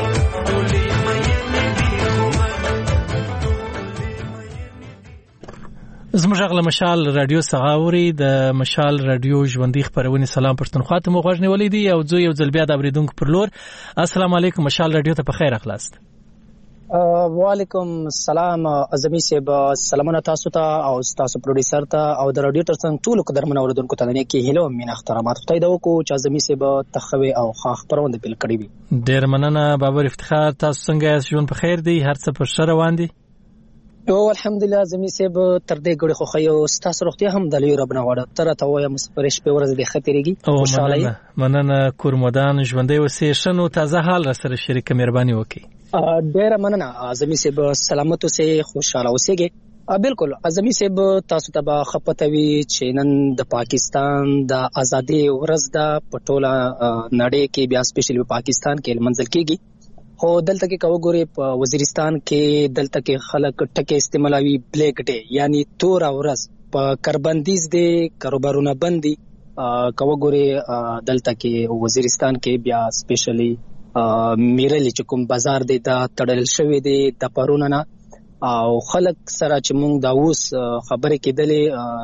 زموږ غږ له مشال رادیو څخه اوري د مشال رادیو ژوندۍ خبرونه سلام پښتونخوا ته مو غوږ نیولې دي او یو ځل بیا د اوریدونکو پر لور السلام علیکم مشال رادیو ته په خیر اخلاست وعلیکم السلام اعظمي صاحب سلامونه تاسو ته او تاسو پروډوسر ته او د رادیو ترڅنګ ټول قدرمن اوریدونکو ته نه کې هیلو مين احترامات خدای دا وکړو چې اعظمي صاحب تخوي او خاخ پروند پیل کړی وي ډیر مننه بابر افتخار تاسو څنګه ژوند په خیر دی هر څه پر سره روان دي او الحمدلله اعظمي صاحب تر دې ګړي خو خو تاسو روغتیا هم د لوی رب نه وړه تر ته وایم سپریش په ورځ د خطرېږي خوشاله مننه کورمدان ژوندۍ وسې شنو تازه حال را سره شریک مهرباني وکړي ډیر مننه اعظمي صاحب سلامت اوسئ خوشاله اوسئ بالکل اعظمي صاحب تاسو ته خپتوي چې نن د پاکستان د ازادي ورځ د پټولا نړۍ کې بیا سپیشلی په پاکستان کې منځل کېږي خو دلته کې کوګوري په وزیرستان کې دلته کې خلک ټکي استعمالوي بلیک ډے یعنی تور ورځ په کربندیز دي کاروبارونه بندي کوګوري دلته کې وزیرستان کې بیا سپیشلی میرلی چې کوم بازار دی دا تړل شوی دی د پرونه نه او خلک سره چې مونږ دا اوس خبرې کېدلې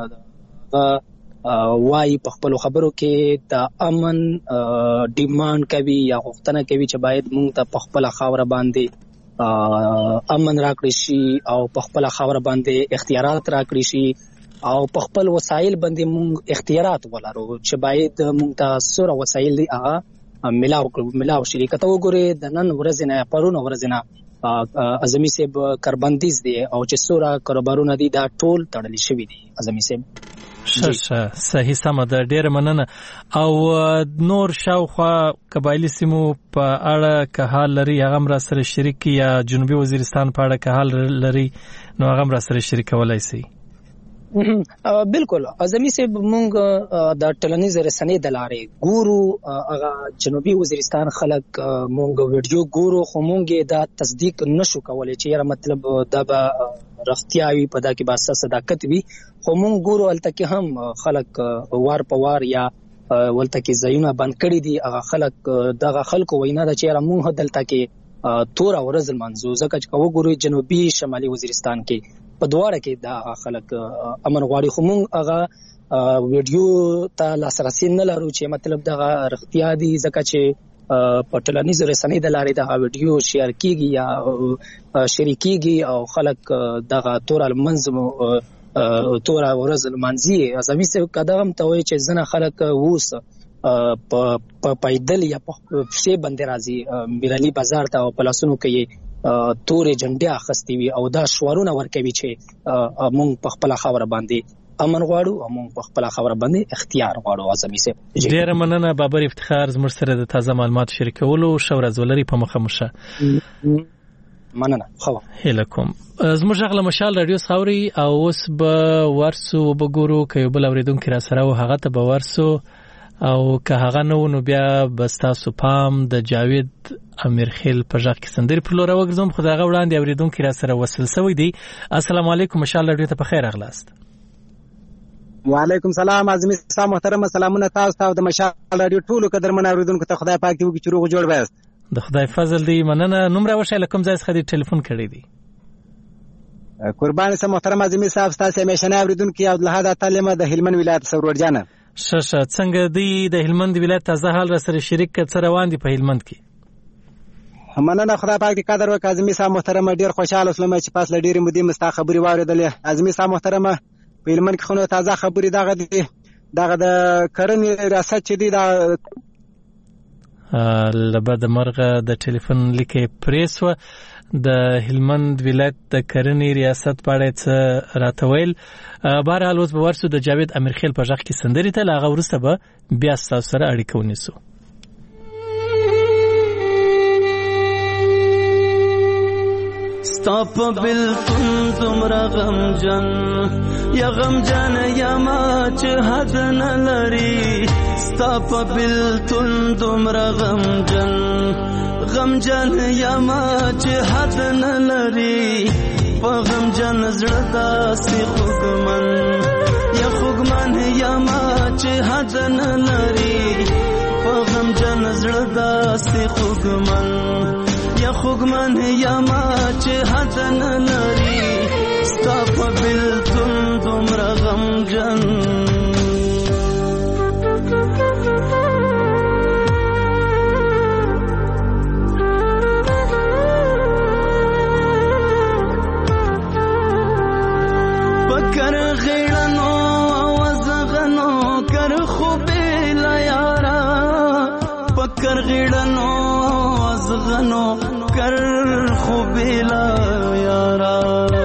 وای په خپل خبرو کې د امن ډیماند کوي یا غوښتنه کوي چې باید مونږ ته په خپل خاور باندې امن راکړي شي او په خپل خاور باندې اختیارات راکړي شي او په خپل وسایل باندې مونږ اختیارات ولرو چې باید مونږ ته سره وسایل دی هغه ملاو شریکته وګوري د نن ورځ نه پرونه ورځ نه اعظمي صاحب کربندیز دی او چې سوره کاروبارونه دي دا ټول تړلي شوی دي اعظمي صاحب صحیح سم ده ډیر مننه او نور شاوخوا قبایلی سیمو په اړه که حال لري هغه را سره شریک یا جنوبي وزیرستان په اړه که حال لري نو هغه را سره شریکولای شي بالکل اعظمي صاحب مونږ د ټلنیز رسنۍ د لارې ګورو هغه جنوبي وزیرستان خلک مونږ ویډیو ګورو خو مونږ دا تصدیق نشو کولای چې یاره مطلب دا به رښتیاوي په دا کې باسه صداقت وي خو مونږ ګورو الته کې هم خلک وار په وار یا ولته کې ځایونه بند کړي دي هغه خلک دغه خلکو وینا د چې یاره مونږ دلته کې تور ورځ منځو ځکه چې وګورو جنوبي شمالي وزیرستان کې په دواړه کې دا خلک امن غواړي خو مونږ هغه ویډیو ته لاسرسي نه لرو چې مطلب دغه رښتیا دي ځکه چې په ټولنیزو رسنۍ د لارې دغه ویډیو شیر کیږي یا شریکيږي او خلک دغه تور ورځ منځي اعظمي صاحب قدم ته وایي چې ځنه خلک ووس په پایدل یا په شی باندې راځي میرالي بازار ته او پلاسونو کې تورې جنډې اخستې وي او دا شوارونه ورکوي چې مونږ په خپل خاور باندې امن غواړو او مونږ په خپل خاور باندې اختیار غواړو اعظمي صاحب ډیر مننه بابر افتخار زموږ سره د تازه معلومات شریکولو شو ورځ ولري په مخه مشه مننه خو هله کوم زموږ غږ له مشال رادیو خاوري او اوس به ورسو وګورو کيو بل اوریدونکو را سره او هغه ته به ورسو او که هغه نو بیا بستاسو پام د جاوید امیرخیل په ځخ کې سندري پر لور وګرځم خدای غو وړاندې اوریدونکو را سره وصل سوی دی السلام علیکم مشال رادیو ته په خیر اغلاست وعلیکم سلام اعظمي صاحب محترم سلامونه تاسو ته د مشال رادیو ټولو قدرمن اوریدونکو ته خدای پاک دې وکړي چې روغ جوړ وایست د خدای فضل دی. مننه. نوم راوښیه له کوم ځای څخه دې ټلیفون کړی دی؟ قربان سم محترم اعظمي صاحب ستاسو همیشنی اوریدونکي عبدالحد اتلمه د هلمند ولایت سرور جانه. ښه څنګه دی د هلمند ولایت تازه حال را سره شریک کړه؟ څه روان دي په هلمند کې؟ مننه خدای پاک دې قدر وکړي اعظمي صاحب محترم. ډېر خوشاله شوم چې پاس له ډېرې مودې مې ستا خبرې واورېدلې اعظمي صاحب محترم. په هلمند کې خو نو تازه خبرې دغه د کرنې ریاست چې دی دا له بده مرغه د ټلیفون لیکې پرې سوه. د هلمند ولایت د کرنې ریاست په اړه څه راته ویل. بهرحال اوس به ورسو د جاوید امیرخیل په غږ کې سندرې ته، له هغه وروسته به بیا ستاسو سره اړیکه ونیسو. ستا په بلتون دومره غمجن یا غمجن یما چې حد نه لري. ستا په بلتون دومره غمجن یما چې حد نه لري. په غمجن زړه داسې خوږمن یما چې حد نه لري. په غمجن زړه داسې خوږمن یما چې حد نه لري. ستا په بلتون دومره غمجن پکر غیړنو وزغنو کر خوبې لا یارا. پکر غیړنو وزغنو کر خوبې لا یارا.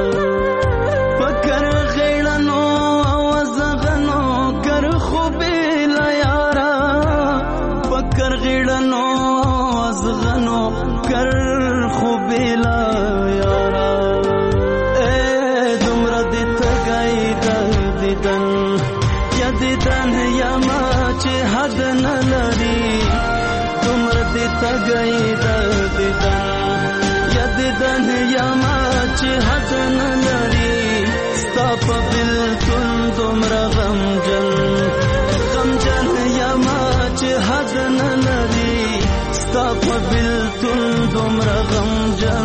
پکر غیړنو وزغنو کر خوبې لا یارا. پکر غیړنو وزغنو کر خوبې لا یارا. دیدن یما چې حد نه لري. دومره دې تګی دیدن یما چې حد نه لري. ستا په بلتون دومره غمجن یما چې حد نه لري. ستا په بلتون دومره غمجن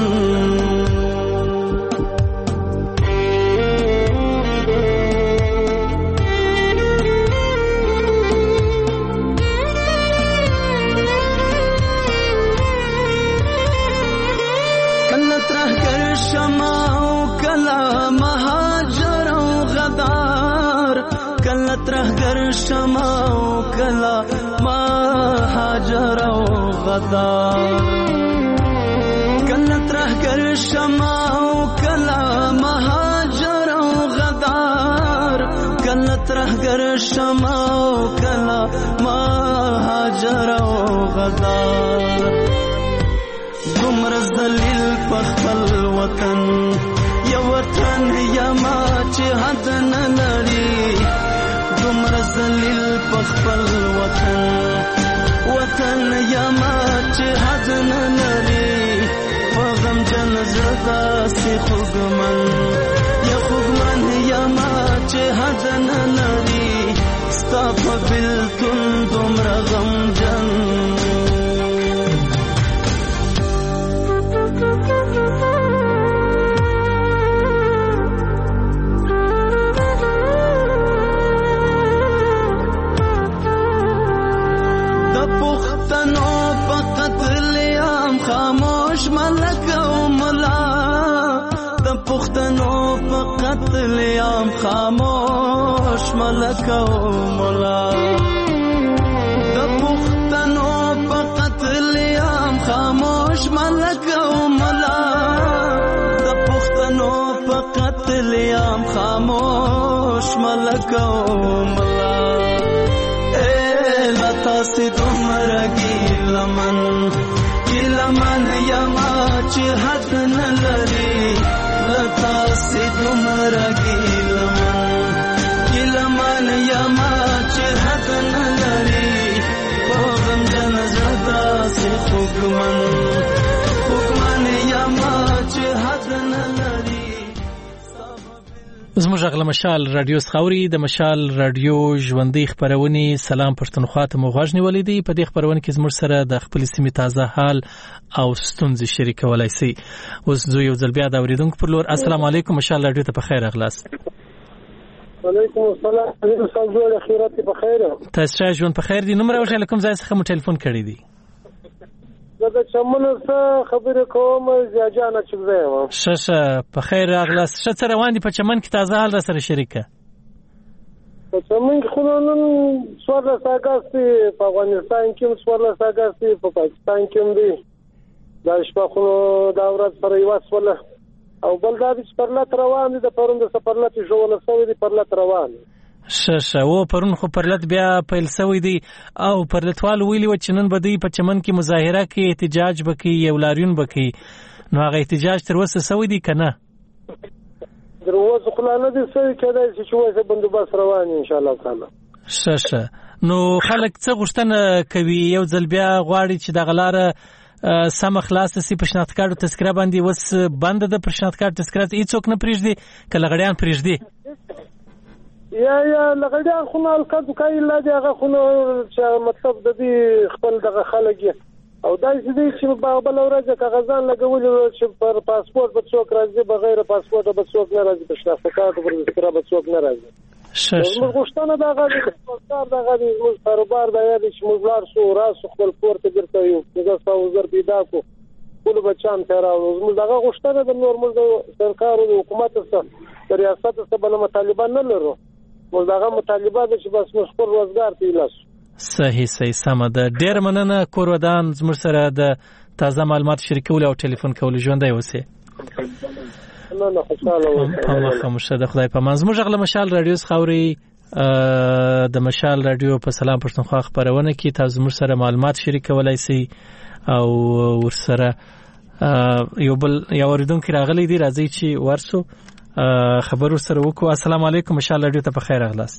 ترهګر شمع او کلا مهاجر او غدار. کله ترهګر شمع او کلا مهاجر او غدار. کله ترهګر شمع او کلا مهاجر او غدار. دومره ذلیل په خپل وطن یو وطن یما چې حد نه لري. دومره ذلیل په خپل وطن یما چې حد نه لري. په غمجن زړه داسې خوږمن یما چې حد نه لري. ستا په بلتون دومره غمجن خاموش ملک او ملا. د پښتنو په قتل عام خاموش ملک او ملا. د پښتنو په قتل عام خاموش ملک او ملا. د پښتنو په قتل عام خاموش ملک او ملا. لتا سي دومره ګیلمن یما چې حد نه لري. لتا سي دومره ګیلمن یما چې حد نه لري. په غمجن زړه داسې خوږمن یما چې حد نه لري. زموږ غل مشال رادیو خاوري د مشال رادیو ژوندۍ خبرونه سلام پښتونخوا ته مغوښ نیولې دي په دې خبرونه کې زموږ سره د خپل سیمې تازه حال او ستونزې شریکولای شي. اوس زه یو ځل بیا د اوریدونکو پر لور السلام علیکم مشال رادیو ته په خیر اغلاس. وعلیکم السلام تاسو جوړ خیرات په خیر تاسو ژوند په خیر دي. نمبر اوجه کوم ځای څخه مو ټلیفون کړی دی؟ دا چمنه څه خبره کوم زیاجانه چې زه ششه په خیر اغلاس. شته روان دي په چمن کې تازه حال را سره شریکه په چمن کې خو نن 14 اگست په افغانستان کې 14 اگست په پاکستان کې دی. دا شپه خو دا ورځ پر یو وسوله او بل دا چې پرلط روان دي د پروند سفرلط جوړل شوی دی پرلط روان ششه او پرون خو پرلط بیا پیل شوی دی او پرلطوال ویلی و چې نن به دی په چمن کې مظاهره کې احتجاج وکړي یو لاریون وکړي نو هغه احتجاج تر اوسه شوی دی کنه؟ دروازه خلانه دي سوي کېدای چې وایي بندوبست روان ان شاء الله تعالی. ششه نو خلک څه غوښتنه کوي یو ځل بیا غواړي چې د غلاره سم خلاص سي په شناختکارو تذکره باندې وس بند د پرشناختکار تذکره هیڅوک نه پریږدي کله غړیان پریږدي یا لغړیان خو نه الکد کوي لا دغه خو چې مطلب د دې خپل دغه خلک او دای چې بل ورځ کاغذان لګول چې پر پاسپورت به څوک راځي بغیر پاسپورت به څوک نه راځي په شناختکار پر تذکره به څوک نه راځي. موږ غوښتنه دغه د موږ کاروبار د یاد چې موږ لار سو راسو خپل کور ته ګرځو یو دغه ساوزر پیدا کو ټول بچان تراو موږ دغه غوښتنه د نورمال سرکار او حکومت سره د ریاست سره بل مطالبه نه لرو. موږ دغه مطالبه د چې بس موږ خپل روزګار تیلاس. صحیح سم ده. ډیر مننه کور ودان زموږ سره د تازه معلومات شریکول او ټلیفون کول ژوندۍ اوسه. نه خوشاله په مشه د خدای په منځ. موږ غل مشال رادیو خاوري د مشال رادیو په سلام پښتونخوا خبرونه کې تاسو موږ سره معلومات شریکولای شئ او ورسره یو بل یو اوریدونکو راغلی دی راځي چې ورسو خبرو سره وکړو. السلام علیکم مشال رادیو ته په خیر اغلاست.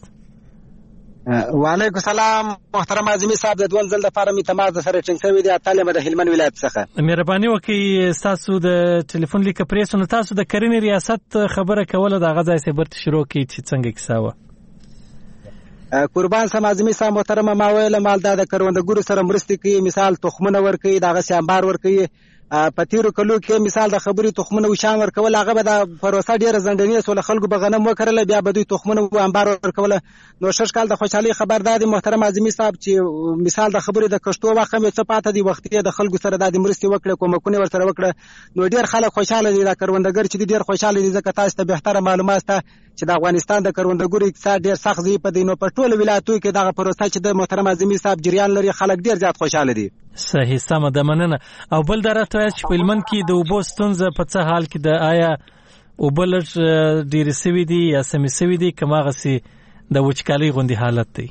وعلیکم السلام محترم اعظمي صاحب د دوه ځل د فارمي تماس سره ټینګ شوی دی تعلیم د هلمند ولایت څخه. مهرباني وکړئ تاسو د ټلیفون لیک پریسو نو تاسو د کرنې ریاست خبره کوله د غځای سبرت شروع کی چې څنګه کیساوه. قربان سم اعظمي صاحب محترم ما ویل مالدا د کروندګرو سره مرستې کوي مثال تخمونه ورکوي دغه سیامبار ورکوي په تیرو کلو کې مثال د خبري تخمونه وشان ورکول هغه به د پروسه ډیره زندنی سول خلکو به غنم وکړل بیا به دوی تخمونه و انبار ورکول. نو شش کال د خوشحالي خبردار محترم اعظمي صاحب چې مثال د خبري د کشتو واخه مې څه پاته دی وخت د خلکو سره د مرستې وکړه کومکونه ور سره وکړه نو ډیر خلک خوشاله دي د کروندګر چې ډیر خوشاله دي ځکه تاسو ته بهتره معلومات ته چې د افغانستان د کروندګرو اقتصاد ډیر سخت دی په دینو په ټولو ولایتونو کې دغه پروسه چې د محترم اعظمي صاحب جریان لري خلک ډیر زیات خوشاله دي. صحیح سم ده مننه. او بل درته چې په هلمند کې د اوبو ستونزه په څه حال کې د آیا اوبه لږ ډېرې سوي دي یا سمې سوي دي که هماغسې د وچکالۍ غوندې حالت دی؟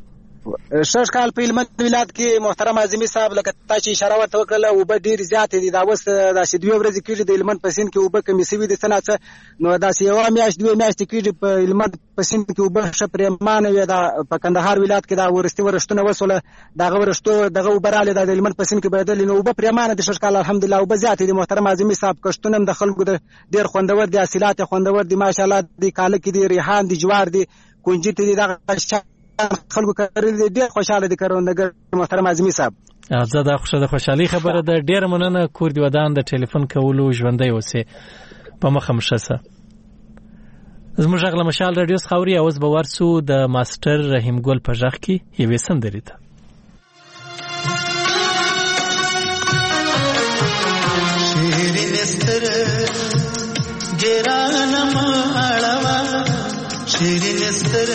شش کال په هلمند ولایت کې محترم اعظمي صاحب لکه تاسو چې اشاره ورته وکړله اوبه ډېرې زیاتې دي دا اوس داسې 2 ورځې کېږي د هلمند په سیند کې اوبه کمې سوي دي څه نه څه نو داسې 1 میاشت 2 میاشتې کېږي په هلمند په سیند کې اوبه ښه پرېمانه وي دا په کندهار ولایت کې دا ورستي ورښتونه وسوله دغه ورښتو دغه اوبه راغلې د هلمند په سیند کې بهېدلې نو اوبه پرېمانه دي شش کال الحمدلله اوبه زیاتې دي محترم اعظمي صاحب کښتونه هم د خلکو د ډېر خوندور دي حاصلات یې خوندور دي ماشاءالله دي کالک دي ریحان دي جوار دي کنجد دي دغه خلکو کړل دي خوشاله دي کروندګر محترم اعظمي صاحب. زه دا خوشحالي خبره ده. ډېر مننه کور دی ودان د ټلیفون کولو ژوندۍ اوسه په مخه مشسه. زموږ غل مشال رادیو خاوري اوس به ورسو د ماستر رحیم ګل په ځخ کې یوې سندرې ته. شیرین استر ګرانم اړوا شیرین استر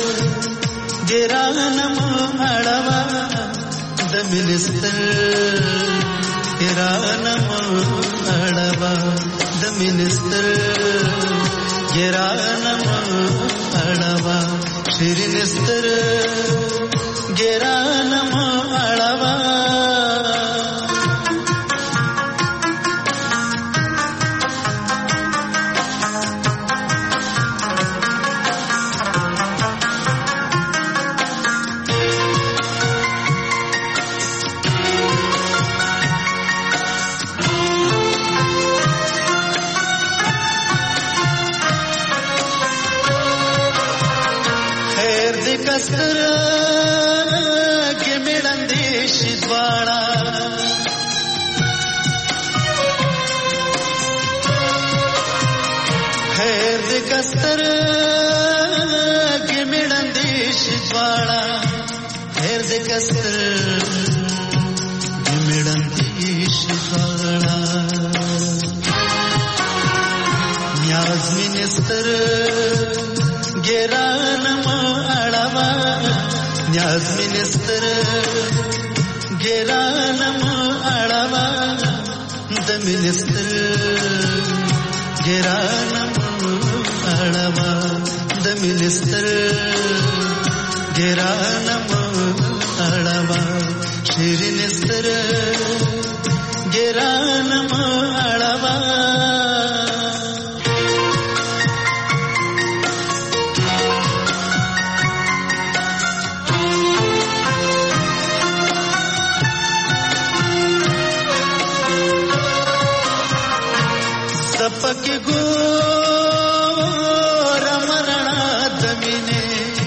ګرانم اړوا د منستر ګرانم اړوا د منستر ګرانم اړوا شیرین استر ګرانم اړوا شي دواړه خیر دې کستر کې مړندې شي دواړه خیر دې کستر کې مړندې شي دواړه نیاز منستر ګرانم اړوا نیاز منستر ګرانم اړوا د منستر ګرانم اړوا د منستر ګرانم اړوا شیرین ستر ګرانم اړوا پکې ګور مرنا دمینه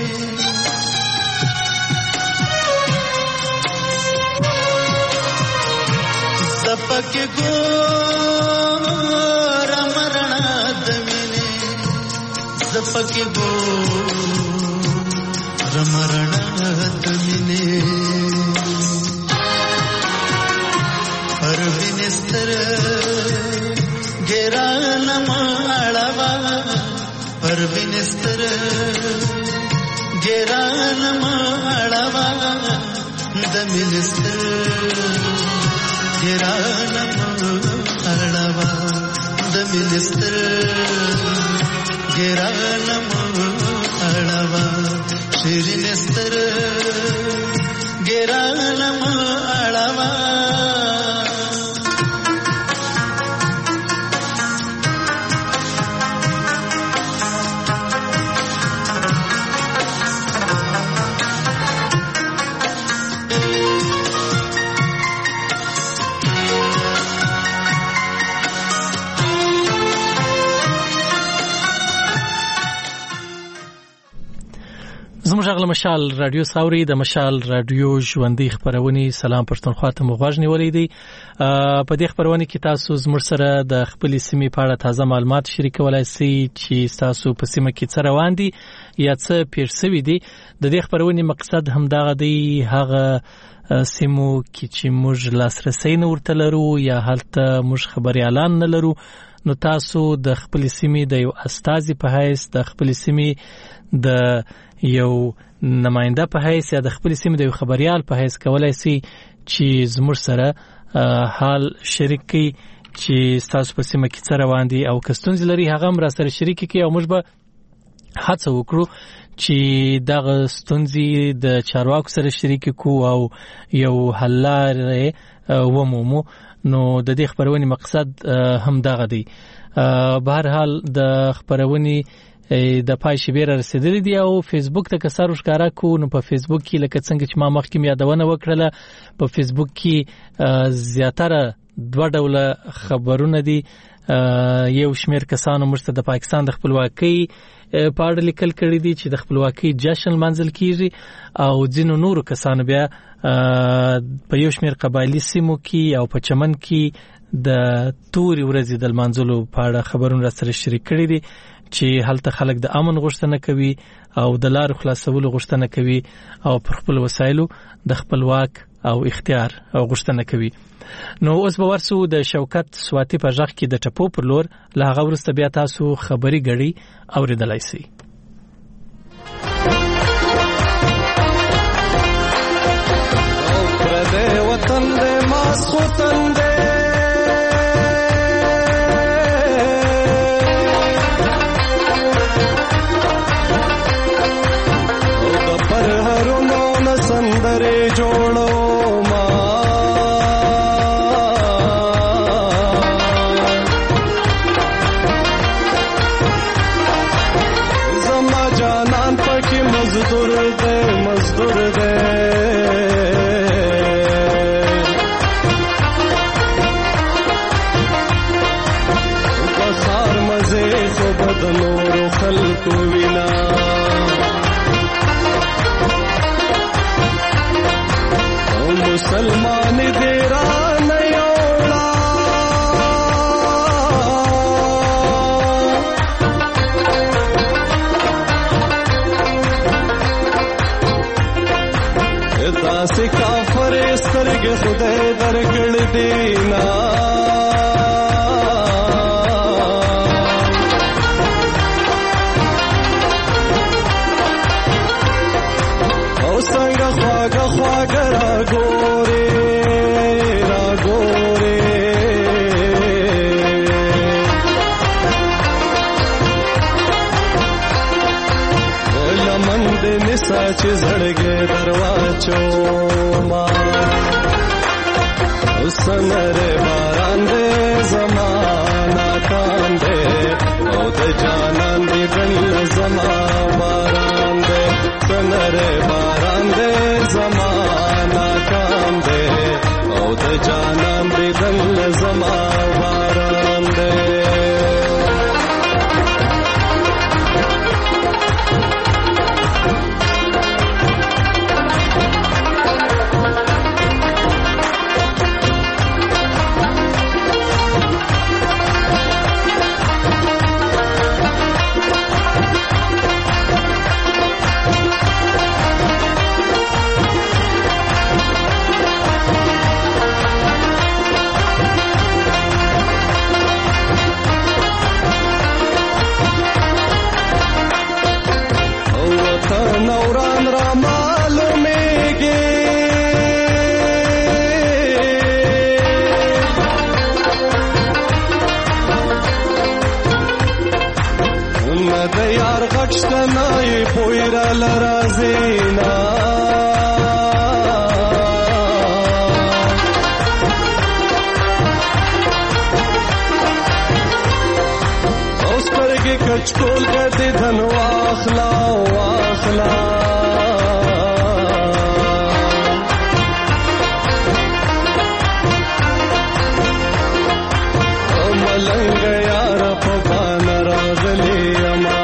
پکې ګور مرنا دمینه پکې ګور مرنا دمینه پروینستر ګرانم اړوا پروینستر ګرانم اړوا د منستر ګرانم اړوا د منستر ګرانم اړوا شیرینستر ګرانم اړوا زموږ غل مشال رادیو ساوري د مشال رادیو ژوندۍ خبرونه سلام پښتونخوا ته مغواژ نیولې دي په دې خبرونه کې تاسو زموږ سره د خپل سیمې په اړه تازه معلومات شریکولای شئ چې تاسو په سیمه کې څه روان دي یا څه پیښ شوی دي د دې خبرونه مقصد هم دا دی هغه سیمو کې چې موږ لاسرسي نه ورته لرو یا هلته موږ خبري اعلان نه لرو نو تاسو د خپل سیمې د یو استازي په حیث د خپل سیمې د یو نماینده په حیث یا د خپل سیمې د یو خبريال په حیث کولای شي چې زموږ سره حال شریک کړي چې تاسو په سیمه کې څه روان دي او کستونز لري هغه هم را سره شریک کړي او موږ به هڅه وکړو چې دغه ستونزې د چارواکو سره شریک کو او یو حل لارې ومومو نو د دې خبرونې مقصد هم دغه دی به هر حال د خبرونې د پای شبیر رسیدلې دی او فیسبوک ته کسر ښکارا کو نو په فیسبوک کې لکه څنګه چې ما مخکې یادونه وکړه په فیسبوک کې زیاتره دوه ډوله خبرونه دي یو شمیر کسانو مرسته د پاکستان د خپلواکۍ په اړه لیکل کړي دي چې د خپلواکۍ جشن منځل کیږي او ځینو نورو کسانو بیا په یو شمیر قبایلی سیمو کې او په چمن کې د توري ورځې د منځلو په اړه خبرونه سره شریک کړي دي چې هلته خلک د امن غوښتنه کوي او د لارو خلاصولو غوښتنه کوي او پر خپل وسایلو د خپلواک او اختیار او غوښتنه کوي نو اوس به ورسو د شوکت سواتی په ځخ کې د ټپو پر لور لا غوړسته بیا تاسو خبري غړي اوریدلای شي او پر دې وطن دې ماس وطن دې سندره جوړو ما زما جانان پکې مزدور دے بسار مزه خو بدنور خلق وینا مسلمان دیرا نیوڑا داسې کافر سترګې خدای درکړې دینا او څنګه خواږه خواږه راګورې لمن دې نسا چې زړګې درواچو ما سنر باران دې زمانہ کاندې او د جانان دې دل زما باران دې سنر باران دې زمانہ کاندې او د جانان دې دل زما باران دې نوران را معلومیږي نه د یار غږ شته نه یې پوی راله راځي نه او سترګې کچکول کړې دن واخلا ملنګ یار په بان راغلی اما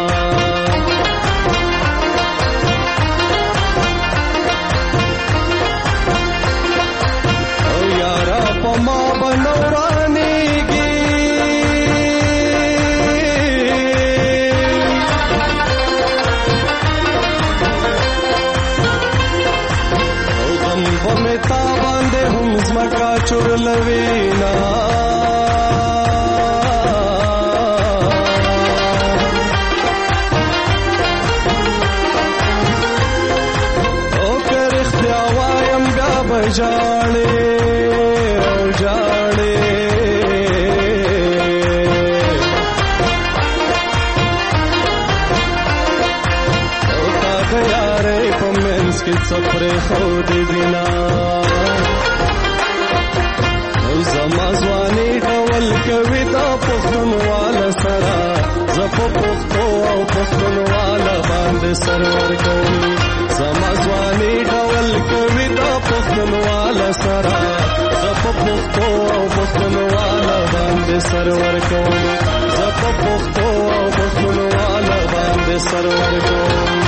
او یار په ما بنورانیږي او غم په متا باندې هم زمکا چورلوینا جاړې او جاړې او تا د یارې په منځ کې څپرې خو دې دینا او زما ځواني ډول کوي دا پښتونواله سره زه په پښتو او پښتونواله باندې سرور کوي زما ځواني ډول کوي دا پښتونواله سره زه په پښتو او پښتونواله باندې سرور کوم زه په پښتو او پښتونواله باندې سرور کوم